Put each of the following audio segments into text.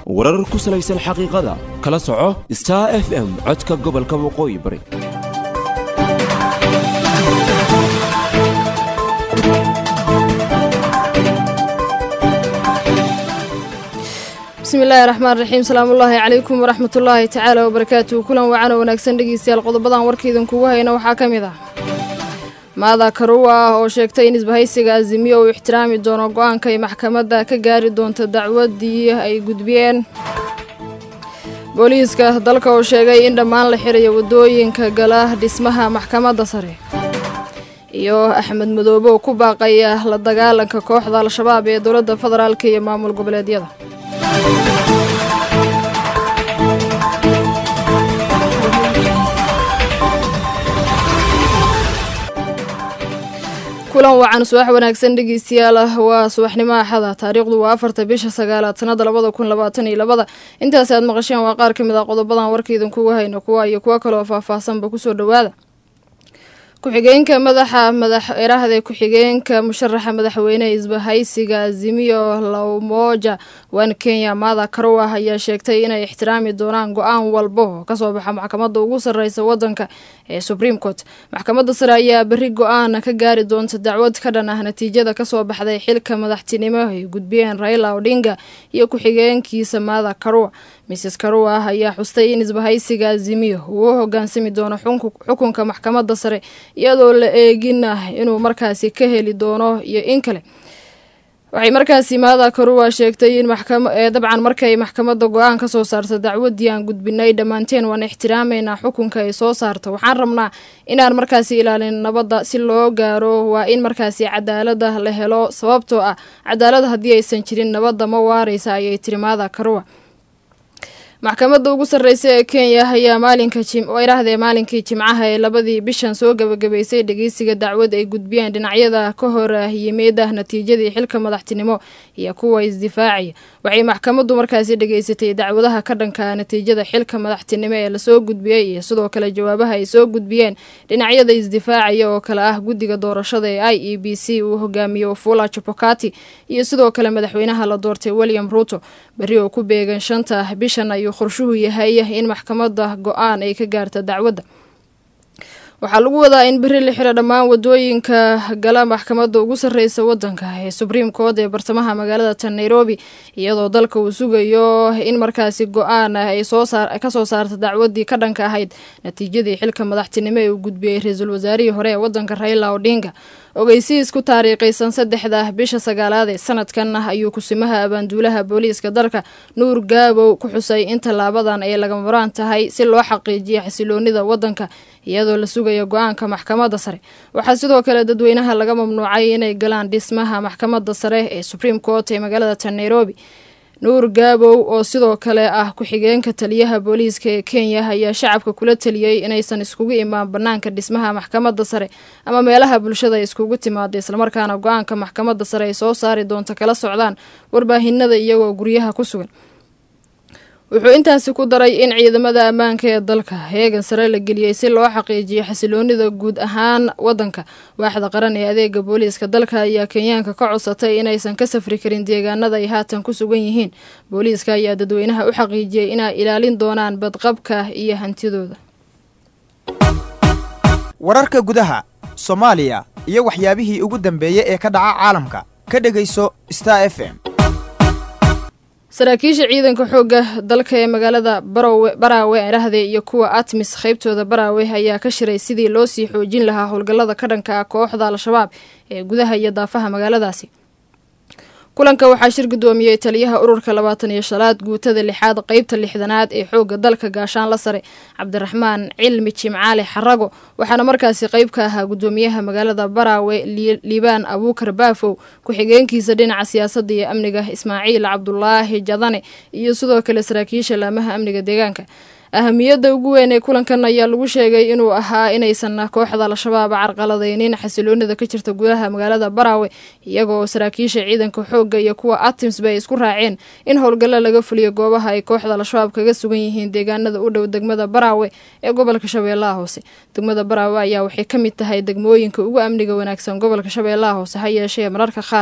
warar ku salaysan xaqiiqada kala soco Star FM codka gobolka waqooyi bari بسم الله الرحمن الرحيم سلام الله عليكم ورحمة الله تعالى وبركاته كلنا وعنا ونكسن دقيستيال qodobbadan warkaydan kugu hayna waxaa kamid ah maada karuwa oo sheegtay in isbahaysiga azimiyo uu ixtiraami doono go'aanka ay maxkamadda ka gaari doonto dacwadii ay gudbiyeen booliiska dalka oo sheegay in dhammaan la xirayo wadooyinka gala dhismaha maxkamadda sare iyo Axmed Madoobe oo ku baaqaya la dagaalanka kooxda al-shabaab ee dowladda federaalka iyo maamul goboleedyada kulan wacan subax wanaagsan dhageystayaal waa subaxnimo axada taariikhdu waa 4 bisha 9 sanada 2022 intaas aad maqasheen waa qaar kamid ah qodobadan warkaydan kugu hayno kuwa iyo kuwa kale oo faahfaahsan ba ku soo dhawaada ku-xigeenka madaxweynaha ku-xigeenka musharaxa madaxweynaha isbahaysiga Azimio la Umoja wan Kenya maada karuwa ayaa sheegtay inay ixtiraami doonaan go'aan walbo ka soo baxa maxkamadda ugu sarreysa wadanka ee Supreme Court maxkamadda sare ayaa bari go'aan ka gaari doonta dacwad ka dhan ah natiijada ka soo baxday xilka madaxtinimo ay gudbiyeen Raila Odinga iyo ku-xigeenkiisa maada karuwa Mrs. Karuwa ayaa xustay in isbahaysiga Azimio uu hoggaansami doono xukunka maxkamadda sare iyadoo la eegin inuu markaasi ka heli doono iyo in kale waxay markaasi maada karuwa sheegtay in dabcan markay maxkamadda go'aan ka soo saarto dacwadii aan gudbinay dhamaanteen waan ixtiraameynaa xukunka ay soo saarto waxaan rabnaa inaan markaasi ilaalin nabadda si loo gaaro waa in markaasi cadaaladda la helo sababtoo ah cadaaladda haddii aysan jirin nabadda ma waaraysa ayay tiri maada karuwa maxkamadda ugu sarreysa ee Kenya ayaa maalinkii Jimcaha ee labadii bishan soo gabagabeysay dhageysiga dacwad ay gudbiyeen dhinacyada ka hor yimid natiijadii xilka madaxtinimo iyo kuwa isdifaacaya waxay maxkamaddu markaasi dhageysatay dacwadaha ka dhanka natiijada xilka madaxtinimo ee la soo gudbiyay iyo sidoo kale jawaabaha ay soo gudbiyeen dhinacyada isdifaacaya oo kala ah guddiga doorashada ee IEBC uu hogaamiyo Wafula Chebukati iyo sidoo kale madaxweynaha la doortay William Ruto bari oo ku beegan 5 bishan ay qorshuhu yahay in maxkamadda go'aan ay ka gaarto dacwadda waxaa lagu wadaa in bari la xiro dhammaan wadooyinka gala maxkamadda ugu sarreysa wadanka ee Supreme Court ee bartamaha magaalada Nairobi iyadoo dalka uu sugayo in markaasi go'aan ay ka soo saarto dacwadii ka dhanka ahayd natiijadii xilka madaxtinimo ee uu gudbiyay ra'iisul wasaarihii hore ee wadanka Raila Odinga ogeysiis ku taariikhaysan 3 bisha 9 ee sanadkan ayuu kusimaha abaanduulaha booliiska dalka Nuur Gaabow ku xusay in talaabadan ay laga maraan tahay si loo xaqiijiyo xasiloonida wadanka iyadoo la sugayo go'aanka maxkamadda sare waxaa sidoo kale dadweynaha laga mamnuucay inay galaan dhismaha maxkamadda sare ee Supreme Court ee magaalada Nairobi Nuur Gaabow oo sidoo kale ah ku-xigeenka taliyaha booliiska ee Kenya ayaa shacabka kula taliyay inaysan iskugu imaan banaanka dhismaha maxkamadda sare ama meelaha bulshada iskugu timaado isla markaana go'aanka maxkamadda sare ay soo saari doonto kala socdaan warbaahinada iyagoo guryaha ku sugan wuxuu intaasi ku daray in ciidamada ammaanka ee dalka heegan sare la geliyay si loo xaqiijiyo xasiloonida guud ahaan wadanka waaxda qaran ee adeega booliiska dalka ayaa Kenyaanka ka codsatay inaysan ka safri karin deegaanada ay haatan ku sugan yihiin booliiska ayaa dadweynaha u xaqiijiyay inay ilaalin doonaan badqabka iyo hantidooda wararka gudaha Soomaaliya iyo waxyaabihii ugu dambeeyay ee ka dhaca caalamka ka dhageyso Star FM saraakiisha ciidanka xooga dalka ee magaalada Barawe iyo kuwa ATMIS qaybtooda Barawe ayaa ka shiray sidii loo sii xoojin lahaa howlgallada ka dhanka ah kooxda al-shabaab ee gudaha iyo daafaha magaaladaasi kulanka waxaa shir gudoomiyay taliyaha ururka 25 guutada 6 qaybta 6aad ee xooga dalka gaashaan la sare Cabdiraxmaan Cilmi Jimcaale Xarago waxaana markaasi qayb ka ahaa gudoomiyaha magaalada Barawe Liibaan Abuukar Baafow ku-xigeenkiisa dhinaca siyaasadda iyo amniga Ismaaciil Cabdullaahi Jadane iyo sidoo kale saraakiisha laamaha amniga deegaanka ahamiyadda ugu weyn ee kulankan ayaa lagu sheegay inuu ahaa inaysan kooxda al-shabaab carqaladeynin xasiloonida ka jirta gudaha magaalada Barawe iyagoo saraakiisha ciidanka xoogga iyo kuwa ATMIS bay isku raaceen in howlgalla laga fuliyo goobaha ay kooxda al-shabaab kaga sugan yihiin deegaanada u dhow degmada Barawe ee gobolka Shabeellaha Hoose degmada Barawe ayaa waxay ka mid tahay degmooyinka ugu amniga wanaagsan gobolka Shabeellaha Hoose ha yeeshee mararka qaar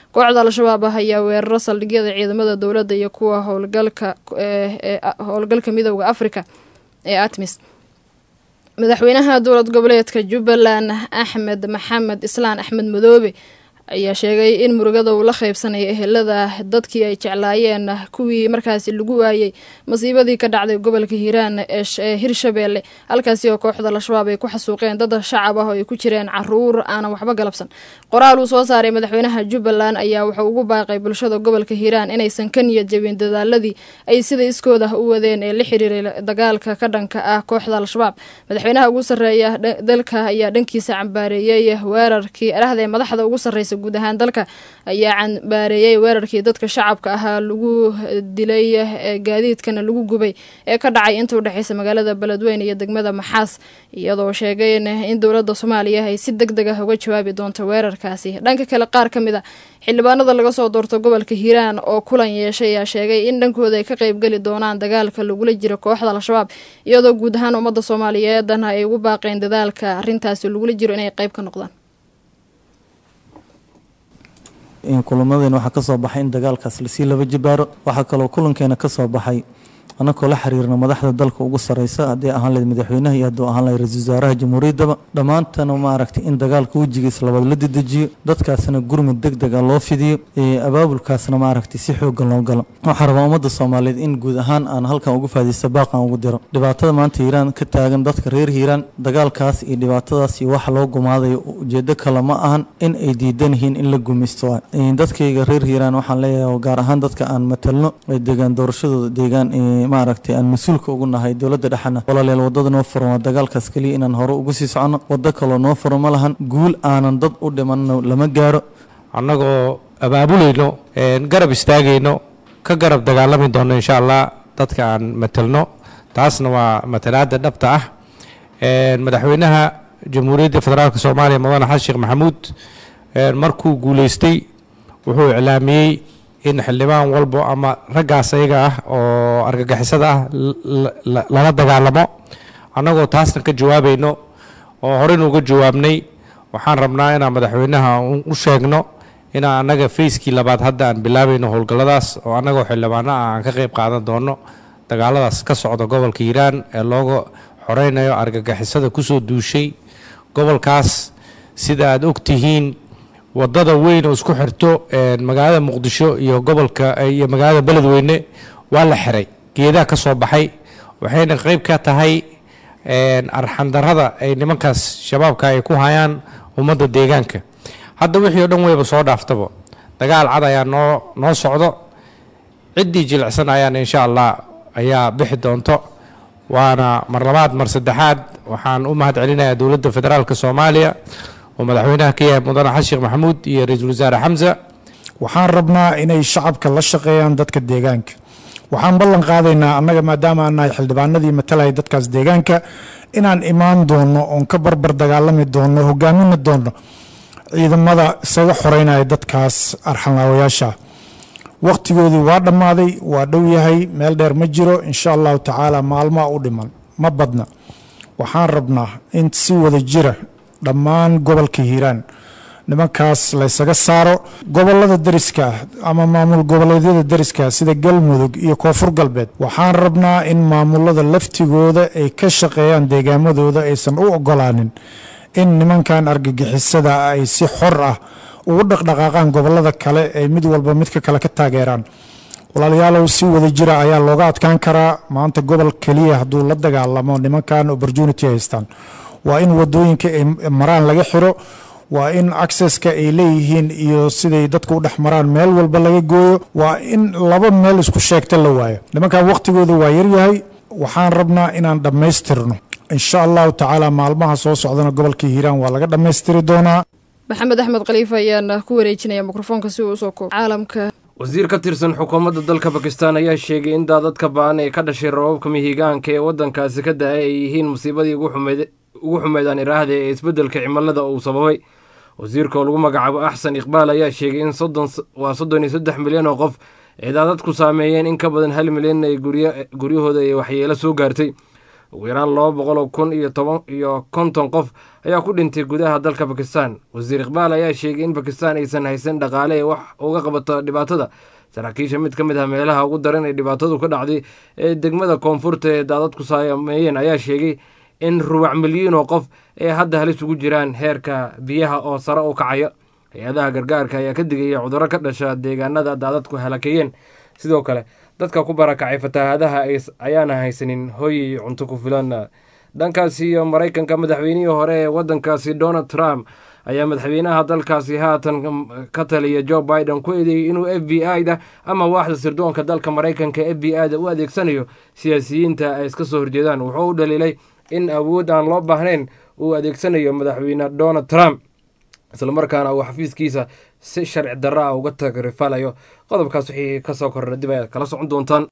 kooxda al-shabaab ayaa weeraro saldhigyada ciidamada dowladda iyo kuwa howlgalka midowda afrika ee atmis. madaxweynaha dowlad goboleedka jubbaland axmed maxamed islaan axmed madoobe ayaa sheegay in murugada uu la qaybsanaya ehelada dadkii ay jeclaayeen kuwii markaasi lagu waayay masiibadii ka dhacday gobolka hiiraan ee hirshabeelle halkaasi oo kooxda al-shabaab ay ku xasuuqeen dad shacab ah oo ay ku jireen caruur aanan waxba galabsan. qoraal uu soo saaray madaxweynaha jubbaland ayaa wuxuu ugu baaqay bulshada gobolka hiiraan inaysan ka niyad jabin dadaaladii ay sida iskooda u wadeen ee la xiriiray dagaalka ka dhanka ah kooxda al-shabaab. madaxweynaha ugu sarreeya dalka ayaa dhankiisa cambaareeyay weerarkii arahdee madaxda ugu sarreysa guud ahaan dalka ayaa cambaareeyay weerarkii dadka shacabka ahaa lagu dilay gaadiidkana lagu gubay ee ka dhacay inta u dhexeysa magaalada beledweyne iyo degmada maxaas, iyadoo sheegeen in dowladda soomaaliya ay si degdeg ah uga jawaabi doonto weerarkaasi. dhanka kale qaar ka mid a xildhibaanada laga soo doorto gobolka hiiraan oo kulan yeeshay ayaa sheegay in dhankooda ay ka qaybgeli doonaan dagaalka lagula jiro kooxda al-shabaab, iyadoo guud ahaan ummadda soomaaliyeedana ay ugu baaqeen dadaalka arrintaasi lagula jiro inay qayb ka noqdaan. kulamadeena waxaa ka soo baxay in dagaalkaas lasii laba jibaaro. waxaa kaloo kulankeena ka soo baxay annagoo la xiriirna madaxda dalka ugu sareysa haddii ahaan lahayd madaxweynaha iyo hadduu ahaan lahayd ra-iisul wasaaraha jamhuuriyaddaba dhammaantana maaragtay in dagaalka wejigiisa labaad la dedejiyo, dadkaasna gurmud deg deg ah loo fidiyo, abaabulkaasna maaragtay si xooggan loo galo. waxaa rabaa ummadda soomaaliyeed in guud ahaan aan halkan uga faadaysta baaqan ugu diro dhibaatada maanta hiiraan ka taagan dadka reer hiiraan. dagaalkaas iyo dhibaatadaas iyo waxa loo gumaadayo ujeedo kale ma ahan in ay diidan yihiin in la gumaysto. dadkayga reer hiiraan waxaan leeyahay gaar ahaan dadka aan matalno ee deegaan doorashadooda deegaan maaragtay aan mas-uulka ugu nahay dowladda dhexna walaalayaal wadada noo furan waa dagaalkaas kaliya inaan hore ugu sii soconno. waddo kaloo noo furan ma lahan, guul aanan dad u dhimanno lama gaaro. annagoo abaabulayno garab istaagayno ka garab dagaalami doonno insha allah dadka aan matalno. taasna waa matalaada dhabta ah. madaxweynaha jamhuuriyadda federaalka soomaaliya mudane xasan sheekh maxamuud markuu guulaystay wuxuu iclaamiyey in xildhibaan walbo ama raggaas ayaga ah oo argagixisada ah lala dagaalamo. annagoo taasna ka jawaabayno oo horeynu uga jawaabnay, waxaan rabnaa inaan madaxweynaha u sheegno inaan annaga fayskii labaad hadda aan bilaabayno howlgalladaas oo annagoo xildhibaano ah aan ka qayb qaadan doono dagaaladaas ka socda gobolka hiiraan ee looga xoreynayo argagixisada kusoo duushay gobolkaas. sida aad ogtihiin wadada weyn oo isku xirto magaalada muqdisho iyo gobolka iyo magaalada beledweyne waa la xiray, geedaha ka soo baxay, waxayna qayb ka tahay arxandarrada ay nimankaas shabaabka ay ku hayaan ummadda deegaanka. hadda wixii oo dhan weyba soo dhaaftaba dagaal cad ayaa noo socdo. ciddii jilicsan ayaana insha allah ayaa bixi doonto. waana mar labaad mar saddexaad waxaan u mahad celinayaa dowladda federaalka soomaaliya oo madaxweynaha ka yahay mudane xasan sheekh maxamuud iyo ra-iisul wasaare xamse. waxaan rabnaa inay shacabka la shaqeeyaan dadka deegaanka. waxaan ballan qaadaynaa annaga maadaama aan nahay xildhibaanadii matalaya dadkaas deegaanka inaan imaan doono oon ka barbar dagaalami doono, hogaamini doono ciidamada isaga xoreynaya dadkaas arxanlaawayaasha. waqtigoodii waa dhammaaday, waa dhow yahay, meel dheer ma jiro. insha allahu tacaala maalmaa u dhiman ma badna. waxaan rabnaa in si wada jira dhammaan gobolka hiiraan nimankaas laysaga saaro. gobolada dariska ah ama maamul goboleedyada dariska sida galmudug iyo koonfur galbeed waxaan rabnaa in maamulada laftigooda ay ka shaqeeyaan deegaamadooda, aysan u ogolaanin in nimankan argagixisada ay si xor ah ugu dhaqdhaqaaqaan gobolada kale ay mid walba midka kale ka taageeraan. walaalayaalow si wada jira ayaa looga adkaan karaa. maanta gobol keliya hadduu la dagaalamo nimankan opportunity haystaan, waa in wadooyinka ay maraan laga xiro, waa in accesska ay leeyihiin iyo siday dadku u dhex maraan meel walba laga gooyo, waa in laba meel isku sheegta la waayo. nimankan waqtigooda waa yaryahay. waxaan rabnaa inaan dhammaystirno insha allahu tacaala. maalmaha soo socdana gobolka hiiraan waa laga dhammaystiri doonaa. maxamed axmed khaliif ayaana ku wareejinaya mikrofoonka si uu usoo koobo caalamka. wasiir ka tirsan xukuumadda dalka bakistan ayaa sheegay in daadadka ba'an ee ka dhashay roobabka mihigaanka ee waddankaasi ka da-ay ay yihiin musiibadii ugu xumeydaan iraahda ee isbeddelka cimilada uu sababay. wasiirka oo lagu magacaabo axsan iqbaal ayaa sheegay in 33 milyan oo qof ay daadadku saameeyeen, in ka badan 1 milyan ay guryahooda ay waxyeelo soo gaartay. ugu yaraan 250 qof ayaa ku dhintay gudaha dalka Bakistan. Wasiir Iqbaal ayaa sheegay in Bakistan aysan haysan dhaqaale ay wax uga qabato dhibaatada. Saraakiisha mid ka mid ah meelaha ugu daran ee dhibaatadu ka dhacday ee degmada koonfurta ee daadadku saameeyeen ayaa sheegay in 4 milyan oo qof ay hadda halis ugu jiraan heerka biyaha oo sare u kacaya. Hay-adaha gargaarka ayaa ka digaya cudurro ka dhasha deegaanada daadadku halakeeyeen. Sidoo kale dadka ku barakacay fatahaadaha ayaana haysanin hooy cunto ku filan. Dhankaasi iyo Mareykanka, madaxweynihii hore ee wadankaasi Donald Trump ayaa madaxweynaha dalkaasi haatan ka taliya Joe Biden ku eedeeyay inuu FBI-da ama waaxda sirdoonka dalka Mareykanka FBI-da u adeegsanayo siyaasiyiinta ay iska soo horjeedaan. Wuxuu u dhaliilay in awood aan loo baahnayn uu adeegsanayo madaxweyne Donald Trump, isla markaana uu xafiiskiisa si sharci darro ah uga tagrifalayo. Qodobkaas wixii ka soo kordhay dib ayaad kala socon doontaan.